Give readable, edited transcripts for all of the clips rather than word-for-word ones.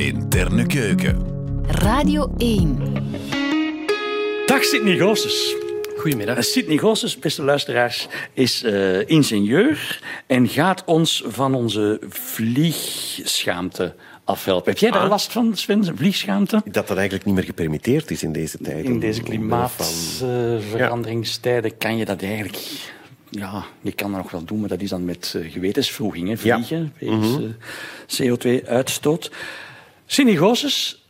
Interne keuken. Radio 1. Dag Sidney Goossens. Goedemiddag. Sidney Goossens, beste luisteraars, is ingenieur en gaat ons van onze vliegschaamte afhelpen. Heb jij daar last van, Sven, vliegschaamte? Dat eigenlijk niet meer gepermitteerd is in deze tijden. In deze klimaatveranderingstijden kan je dat eigenlijk... Ja, je kan dat nog wel doen, maar dat is dan met gewetenswroeging, hè, vliegen, CO2-uitstoot. Sidney Goossens,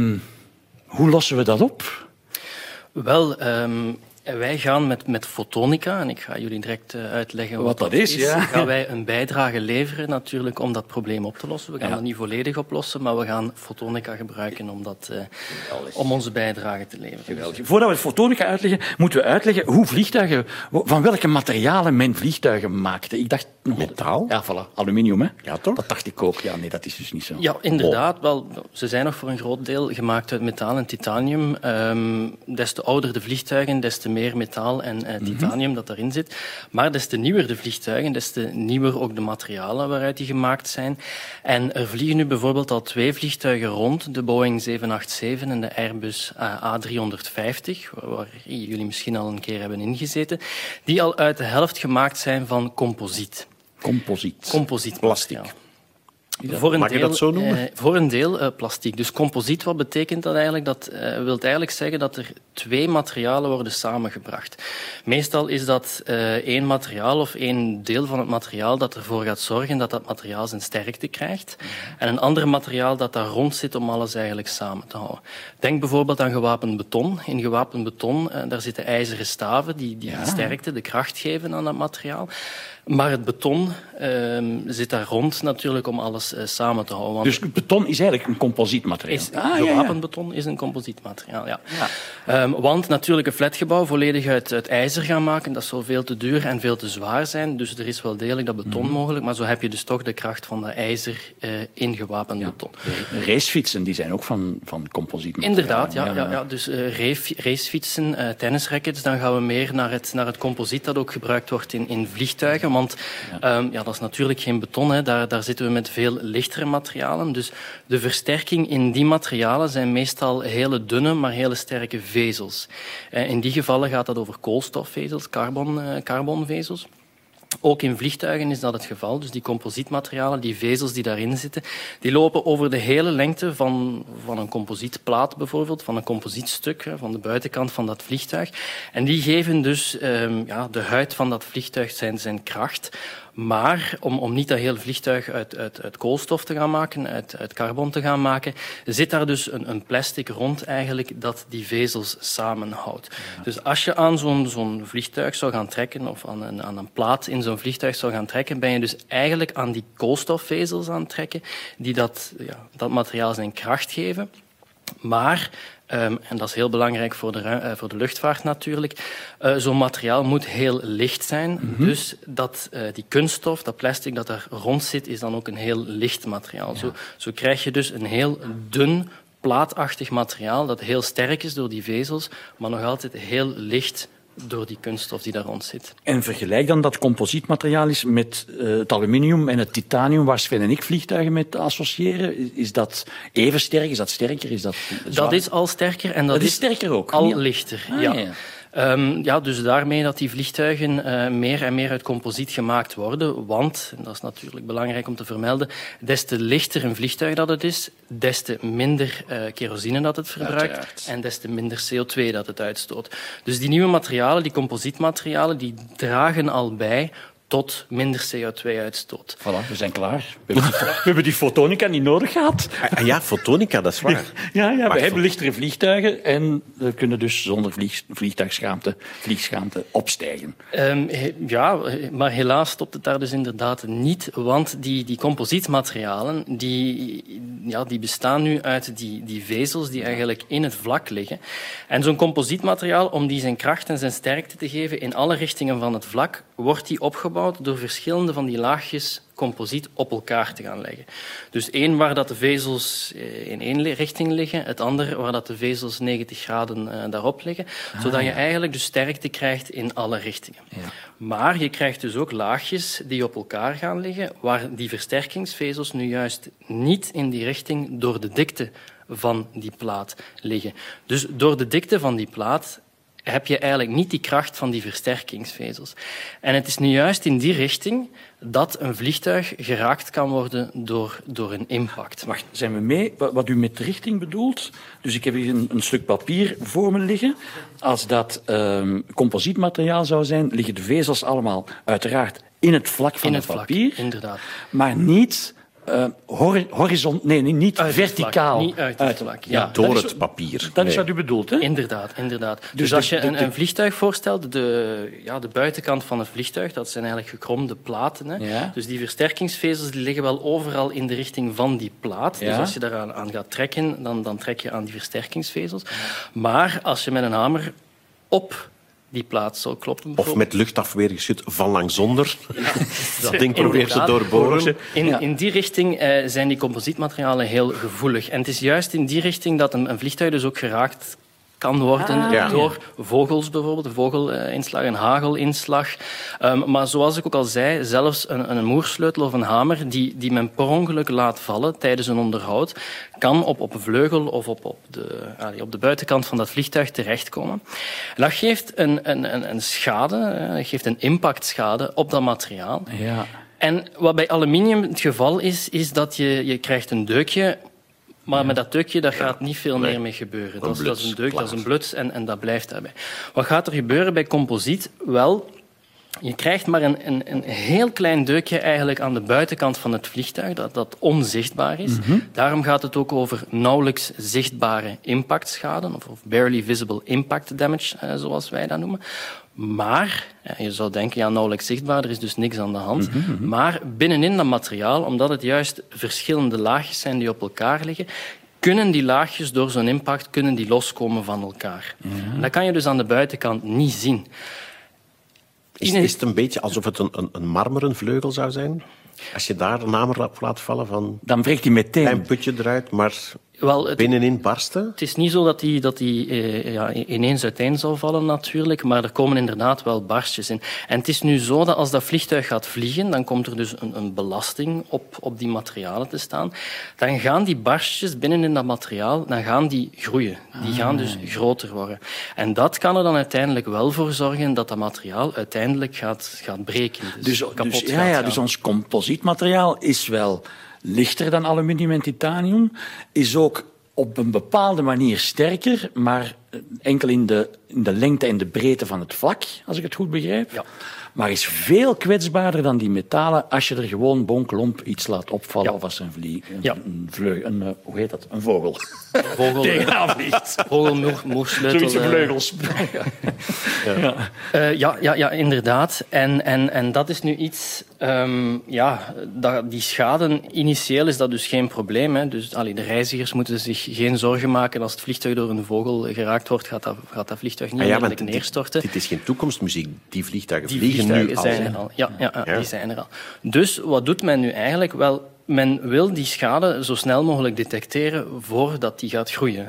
hoe lossen we dat op? Wel, wij gaan met fotonica, en ik ga jullie direct uitleggen wat dat is. Ja. Gaan wij een bijdrage leveren natuurlijk om dat probleem op te lossen. We gaan dat niet volledig oplossen, maar we gaan fotonica gebruiken om onze bijdrage te leveren. Geweldig. Voordat we fotonica uitleggen, moeten we uitleggen hoe vliegtuigen, van welke materialen men vliegtuigen maakte. Ik dacht metaal? Ja, voilà. Aluminium, hè? Ja, toch? Dat dacht ik ook. Ja, nee, dat is dus niet zo. Ja, inderdaad. Wel, ze zijn nog voor een groot deel gemaakt uit metaal en titanium. Des te ouder de vliegtuigen, des te meer metaal en titanium dat daarin zit. Maar des te nieuwer de vliegtuigen, des te nieuwer ook de materialen waaruit die gemaakt zijn. En er vliegen nu bijvoorbeeld al 2 vliegtuigen rond, de Boeing 787 en de Airbus A350, waar jullie misschien al een keer hebben ingezeten, die al uit de helft gemaakt zijn van composiet. Composiet. Plastic. Ja. Mag je dat zo noemen? Voor een deel plastiek. Dus composiet, wat betekent dat eigenlijk? Dat wil eigenlijk zeggen dat er 2 materialen worden samengebracht. Meestal is dat 1 materiaal of 1 deel van het materiaal dat ervoor gaat zorgen dat dat materiaal zijn sterkte krijgt. En een ander materiaal dat daar rond zit om alles eigenlijk samen te houden. Denk bijvoorbeeld aan gewapend beton. In gewapend beton daar zitten ijzeren staven die de sterkte, de kracht geven aan dat materiaal. Maar het beton zit daar rond natuurlijk om alles samen te houden. Want dus beton is eigenlijk een composietmateriaal? Gewapend beton is een composietmateriaal, ja. Want natuurlijk een flatgebouw volledig uit ijzer gaan maken, dat zou veel te duur en veel te zwaar zijn. Dus er is wel degelijk dat beton mogelijk, maar zo heb je dus toch de kracht van dat ijzer in gewapend beton. Racefietsen die zijn ook van composietmateriaal. Inderdaad, ja. Dus racefietsen, tennisrackets, dan gaan we meer naar het composiet dat ook gebruikt wordt in vliegtuigen. Want dat is natuurlijk geen beton, hè. Daar zitten we met veel lichtere materialen. Dus de versterking in die materialen zijn meestal hele dunne, maar hele sterke vezels. In die gevallen gaat dat over koolstofvezels, carbonvezels. Ook in vliegtuigen is dat het geval. Dus die composietmaterialen, die vezels die daarin zitten, die lopen over de hele lengte van een composietplaat bijvoorbeeld, van een composietstuk, van de buitenkant van dat vliegtuig. En die geven dus de huid van dat vliegtuig zijn kracht. Maar om niet dat hele vliegtuig uit koolstof te gaan maken, uit carbon te gaan maken, zit daar dus een plastic rond eigenlijk dat die vezels samenhoudt. Ja. Dus als je aan zo'n vliegtuig zou gaan trekken of aan een plaat in zo'n vliegtuig zou gaan trekken, ben je dus eigenlijk aan die koolstofvezels aan het trekken die dat materiaal zijn kracht geven. Maar... en dat is heel belangrijk voor de luchtvaart natuurlijk. Zo'n materiaal moet heel licht zijn. Dus die kunststof, dat plastic dat daar rond zit, is dan ook een heel licht materiaal. Ja. Zo krijg je dus een heel dun, plaatachtig materiaal dat heel sterk is door die vezels, maar nog altijd heel licht door die kunststof die daar rond zit. En vergelijk dan dat composietmateriaal is met het aluminium en het titanium waar Sven en ik vliegtuigen mee associëren. Is dat even sterk? Is dat sterker? Is dat zwaar? Dat is al sterker en dat is sterker ook. Al lichter. Dus daarmee dat die vliegtuigen meer en meer uit composiet gemaakt worden. Want, en dat is natuurlijk belangrijk om te vermelden, des te lichter een vliegtuig dat het is, des te minder kerosine dat het verbruikt. Uiteraard. En des te minder CO2 dat het uitstoot. Dus die nieuwe materialen, die composietmaterialen, die dragen al bij tot minder CO2-uitstoot. Voilà, we zijn klaar. We hebben die fotonica niet nodig gehad. Ja, fotonica, dat is waar. Ja, we hebben lichtere vliegtuigen en we kunnen dus zonder vliegschaamte opstijgen. Maar helaas stopt het daar dus inderdaad niet, want die composietmaterialen die bestaan nu uit die vezels die eigenlijk in het vlak liggen. En zo'n composietmateriaal, om die zijn kracht en zijn sterkte te geven in alle richtingen van het vlak, wordt die opgebouwd door verschillende van die laagjes composiet op elkaar te gaan leggen. Dus één waar dat de vezels in één richting liggen, het andere waar dat de vezels 90 graden daarop liggen, zodat je eigenlijk de sterkte krijgt in alle richtingen. Ja. Maar je krijgt dus ook laagjes die op elkaar gaan liggen, waar die versterkingsvezels nu juist niet in die richting door de dikte van die plaat liggen. Dus door de dikte van die plaat heb je eigenlijk niet die kracht van die versterkingsvezels. En het is nu juist in die richting dat een vliegtuig geraakt kan worden door een impact. Wacht, zijn we mee? Wat u met richting bedoelt? Dus ik heb hier een stuk papier voor me liggen. Als dat composietmateriaal zou zijn, liggen de vezels allemaal uiteraard in het vlak van het papier. Inderdaad. Maar niet niet verticaal. Niet uit het vlak. Ja. Door het papier. Dat is wat u bedoelt, hè? Inderdaad. Dus als je een vliegtuig voorstelt, de buitenkant van het vliegtuig, dat zijn eigenlijk gekromde platen. Hè? Ja. Dus die versterkingsvezels die liggen wel overal in de richting van die plaat. Ja. Dus als je daaraan gaat trekken, dan trek je aan die versterkingsvezels. Maar als je met een hamer op die plaat zal kloppen. Of met luchtafweergeschut van langsonder. Ja. Dat ding probeert te doorboren. In die richting zijn die composietmaterialen heel gevoelig. En het is juist in die richting dat een vliegtuig dus ook geraakt kan worden door vogels bijvoorbeeld, een vogelinslag, een hagelinslag. Maar zoals ik ook al zei, zelfs een moersleutel of een hamer die men per ongeluk laat vallen tijdens een onderhoud, kan op een vleugel of op de buitenkant van dat vliegtuig terechtkomen. En dat geeft een schade, geeft een impactschade op dat materiaal. Ja. En wat bij aluminium het geval is dat je krijgt een deukje. Maar met dat deukje daar gaat niet veel meer mee gebeuren. Dat is een deuk, dat is een bluts en dat blijft daarbij. Wat gaat er gebeuren bij composiet? Wel, je krijgt maar een heel klein deukje eigenlijk aan de buitenkant van het vliegtuig, dat onzichtbaar is. Mm-hmm. Daarom gaat het ook over nauwelijks zichtbare impactschade, of barely visible impact damage, zoals wij dat noemen. Maar, je zou denken, nauwelijks zichtbaar, er is dus niks aan de hand. Mm-hmm. Maar binnenin dat materiaal, omdat het juist verschillende laagjes zijn die op elkaar liggen, kunnen die laagjes door zo'n impact loskomen van elkaar. Ja. Dat kan je dus aan de buitenkant niet zien. Is het een beetje alsof het een marmeren vleugel zou zijn? Als je daar een hamer op laat vallen van... Dan breekt hij meteen. Een putje eruit, maar binnenin barsten? Het is niet zo dat die ineens uiteen zal vallen natuurlijk, maar er komen inderdaad wel barstjes in. En het is nu zo dat als dat vliegtuig gaat vliegen, dan komt er dus een belasting op die materialen te staan. Dan gaan die barstjes binnenin dat materiaal groeien. Die gaan dus groter worden. En dat kan er dan uiteindelijk wel voor zorgen dat dat materiaal uiteindelijk gaat breken. Dus ons composietmateriaal is wel lichter dan aluminium en titanium, is ook op een bepaalde manier sterker, maar enkel in de lengte en de breedte van het vlak, als ik het goed begrijp. Ja. Maar is veel kwetsbaarder dan die metalen als je er gewoon bonkelomp iets laat opvallen of als een vogel tegenaan vliegt. Vogelmoersleutel. Zoiets vleugels. Ja, inderdaad. En dat is nu iets... die schade, initieel is dat dus geen probleem. Hè. Dus de reizigers moeten zich geen zorgen maken. Als het vliegtuig door een vogel geraakt wordt, gaat dat vliegtuig niet neerstorten. Dit is geen toekomstmuziek. Die vliegtuigen vliegen nu al. Zijn er al. Ja, die zijn er al. Dus wat doet men nu eigenlijk? Wel, men wil die schade zo snel mogelijk detecteren voordat die gaat groeien.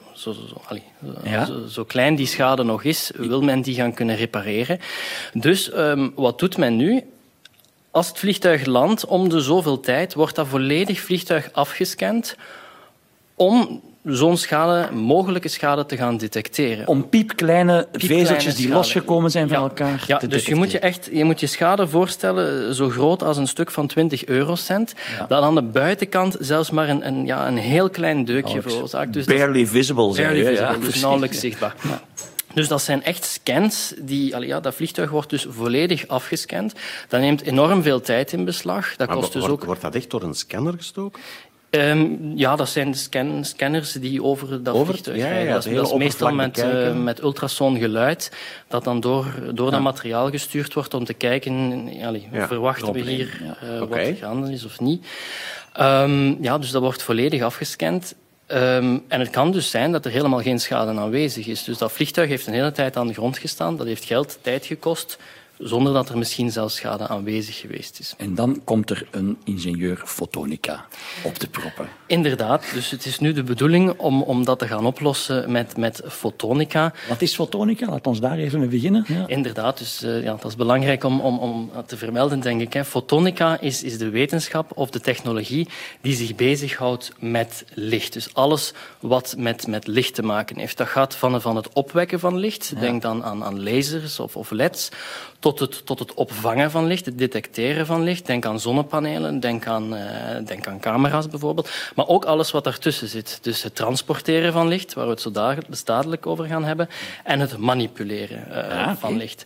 Zo klein die schade nog is, wil men die gaan kunnen repareren. Dus wat doet men nu? Als het vliegtuig landt, om de zoveel tijd, wordt dat volledig vliegtuig afgescand om zo'n mogelijke schade te gaan detecteren. Om piepkleine vezeltjes die losgekomen zijn van elkaar te detecteren. Dus je moet je schade voorstellen zo groot als een stuk van 20 eurocent, dat aan de buitenkant zelfs maar een heel klein deukje veroorzaakt. Dus barely visible zijn. Dus nauwelijks zichtbaar. Ja. Dus dat zijn echt scans. Dat vliegtuig wordt dus volledig afgescand. Dat neemt enorm veel tijd in beslag. Wordt dat echt door een scanner gestoken? Dat zijn scanners die over dat vliegtuig rijden. Dat is meestal met ultrasongeluid dat dan door dat materiaal gestuurd wordt om te kijken, verwachten we hier wat er gaande is of niet. Dus dat wordt volledig afgescand. En het kan dus zijn dat er helemaal geen schade aanwezig is. Dus dat vliegtuig heeft een hele tijd aan de grond gestaan. Dat heeft geld, tijd gekost. zonder dat er misschien zelfs schade aanwezig geweest is. En dan komt er een ingenieur fotonica op te proppen. Inderdaad, dus het is nu de bedoeling om dat te gaan oplossen met fotonica. Wat is fotonica? Laat ons daar even mee beginnen. Ja. Inderdaad, dus dat is belangrijk om te vermelden, denk ik. Hè. Fotonica is de wetenschap of de technologie die zich bezighoudt met licht. Dus alles wat met licht te maken heeft. Dat gaat van het opwekken van licht, denk dan aan lasers of leds, tot het opvangen van licht, het detecteren van licht. Denk aan zonnepanelen, denk aan camera's bijvoorbeeld. Maar ook alles wat daartussen zit. Dus het transporteren van licht, waar we het zo dadelijk over gaan hebben, en het manipuleren van licht.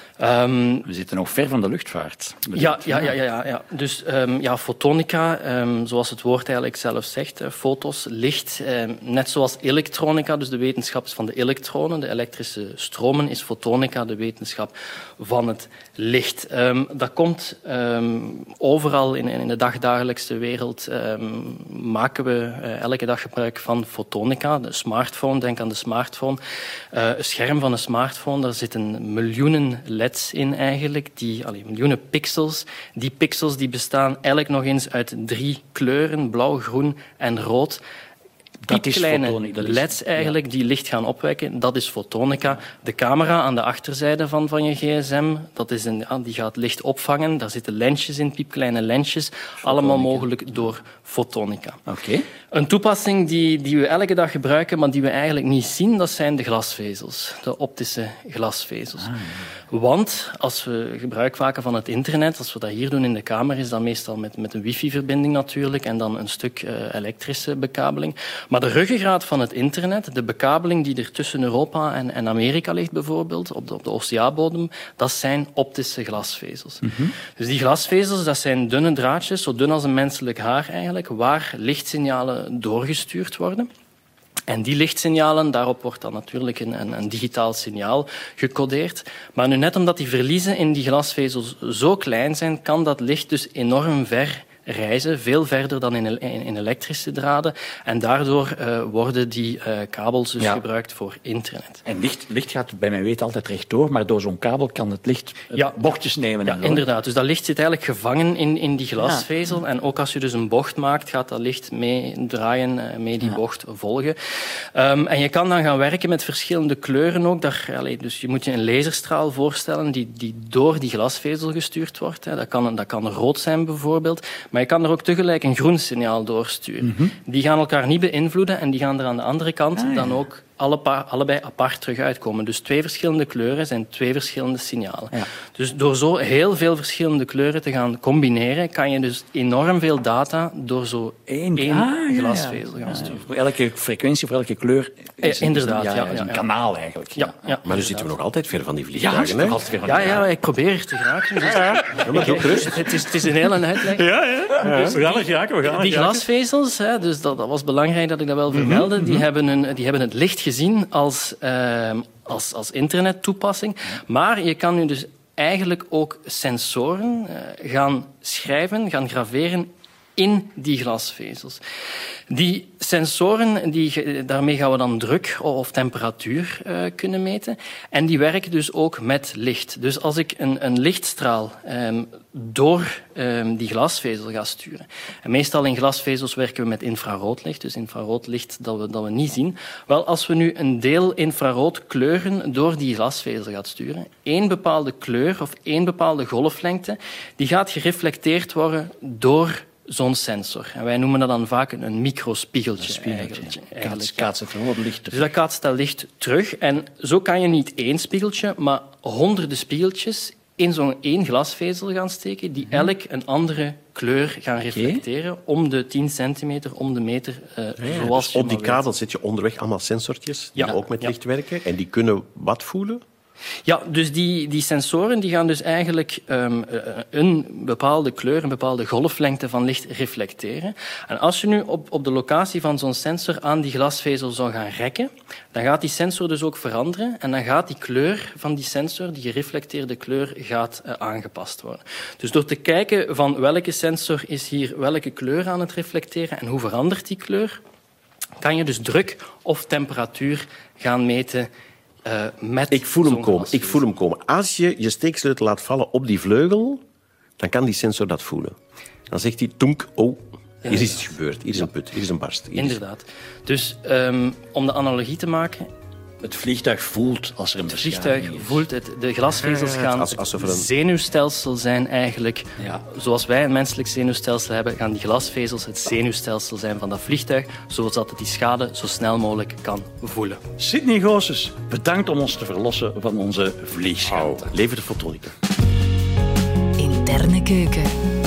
We zitten nog ver van de luchtvaart. Ja. Dus fotonica, zoals het woord eigenlijk zelf zegt, fotos, licht, net zoals elektronica, dus de wetenschap van de elektronen, de elektrische stromen, is fotonica de wetenschap van het licht. Dat komt overal in de dagdagelijkse wereld, maken we elke dag gebruik van fotonica. De smartphone, denk aan de smartphone. Het scherm van een smartphone, daar zitten miljoenen LED's in eigenlijk, miljoenen pixels. Die pixels die bestaan eigenlijk nog eens uit 3 kleuren, blauw, groen en rood. Piepkleine LED's eigenlijk, die licht gaan opwekken. Dat is fotonica. De camera aan de achterzijde van je gsm, die gaat licht opvangen. Daar zitten lensjes in, piepkleine lensjes. Fotonica. Allemaal mogelijk door fotonica. Okay. Een toepassing die we elke dag gebruiken, maar die we eigenlijk niet zien, dat zijn de glasvezels. De optische glasvezels. Want als we gebruik maken van het internet, als we dat hier doen in de kamer, is dat meestal met een wifi-verbinding natuurlijk en dan een stuk elektrische bekabeling. Maar de ruggengraat van het internet, de bekabeling die er tussen Europa en Amerika ligt bijvoorbeeld, op de oceaanbodem, dat zijn optische glasvezels. Mm-hmm. Dus die glasvezels, dat zijn dunne draadjes, zo dun als een menselijk haar eigenlijk, waar lichtsignalen doorgestuurd worden. En die lichtsignalen, daarop wordt dan natuurlijk een digitaal signaal gecodeerd. Maar nu net omdat die verliezen in die glasvezels zo klein zijn, kan dat licht dus enorm ver reizen, veel verder dan in elektrische draden. En daardoor worden die kabels dus gebruikt voor internet. En licht gaat bij mijn weten altijd rechtdoor, maar door zo'n kabel kan het licht bochtjes nemen. Ja, inderdaad. Dus dat licht zit eigenlijk gevangen in die glasvezel. Ja. En ook als je dus een bocht maakt, gaat dat licht mee draaien, mee die bocht volgen. En je kan dan gaan werken met verschillende kleuren ook. Dus je moet je een laserstraal voorstellen die door die glasvezel gestuurd wordt. Dat kan rood zijn bijvoorbeeld. Maar je kan er ook tegelijk een groen signaal doorsturen. Mm-hmm. Die gaan elkaar niet beïnvloeden en die gaan er aan de andere kant dan ook allebei apart terug uitkomen. Dus 2 verschillende kleuren zijn 2 verschillende signalen. Ja. Dus door zo heel veel verschillende kleuren te gaan combineren, kan je dus enorm veel data door zo één glasvezel gaan sturen. Voor elke frequentie, voor elke kleur is een kanaal eigenlijk. Ja. Maar nu zitten we nog altijd ver van die vliegtuigen. Ja, ik probeer er te geraken. Dus het is een hele uitleg. Dus we gaan er geraken. Die glasvezels, dus dat was belangrijk dat ik dat wel vermelde, die hebben het licht gezien als internettoepassing. Maar je kan nu dus eigenlijk ook sensoren gaan schrijven, gaan graveren in die glasvezels. Die sensoren, daarmee gaan we dan druk of temperatuur kunnen meten. En die werken dus ook met licht. Dus als ik een lichtstraal door die glasvezel ga sturen. En meestal in glasvezels werken we met infraroodlicht, dus infraroodlicht dat we niet zien. Wel, als we nu een deel infrarood kleuren door die glasvezel gaan sturen, één bepaalde kleur of één bepaalde golflengte, die gaat gereflecteerd worden door zo'n sensor. En wij noemen dat dan vaak een microspiegeltje. Dat kaatst het licht terug. Dus dat kaatst dat licht terug. En zo kan je niet 1 spiegeltje, maar honderden spiegeltjes in zo'n 1 glasvezel gaan steken, die elk een andere kleur gaan reflecteren om de 10 centimeter, om de meter. Zoals dus op die kabel zit je onderweg allemaal sensortjes die ook met licht werken. En die kunnen wat voelen? Ja, dus die sensoren die gaan dus eigenlijk een bepaalde kleur, een bepaalde golflengte van licht reflecteren. En als je nu op de locatie van zo'n sensor aan die glasvezel zou gaan rekken, dan gaat die sensor dus ook veranderen en dan gaat die kleur van die sensor, die gereflecteerde kleur, gaat aangepast worden. Dus door te kijken van welke sensor is hier welke kleur aan het reflecteren en hoe verandert die kleur, kan je dus druk of temperatuur gaan meten met Ik voel hem zo'n komen. glasvezel. Ik voel hem komen. Als je je steeksleutel laat vallen op die vleugel, dan kan die sensor dat voelen. Dan zegt hij, tonk, oh, hier is iets gebeurd. Hier is een put, hier is een barst. Hier is- Inderdaad. Dus om de analogie te maken, Het vliegtuig voelt als er een het vliegtuig beschadiging is. voelt het. De glasvezels gaan alsof er het een- zenuwstelsel zijn eigenlijk. Ja. Zoals wij een menselijk zenuwstelsel hebben, gaan die glasvezels het zenuwstelsel zijn van dat vliegtuig, zodat het die schade zo snel mogelijk kan voelen. Sydney Goossens, bedankt om ons te verlossen van onze vliegschaamte. Leven de fotonica. Interne keuken.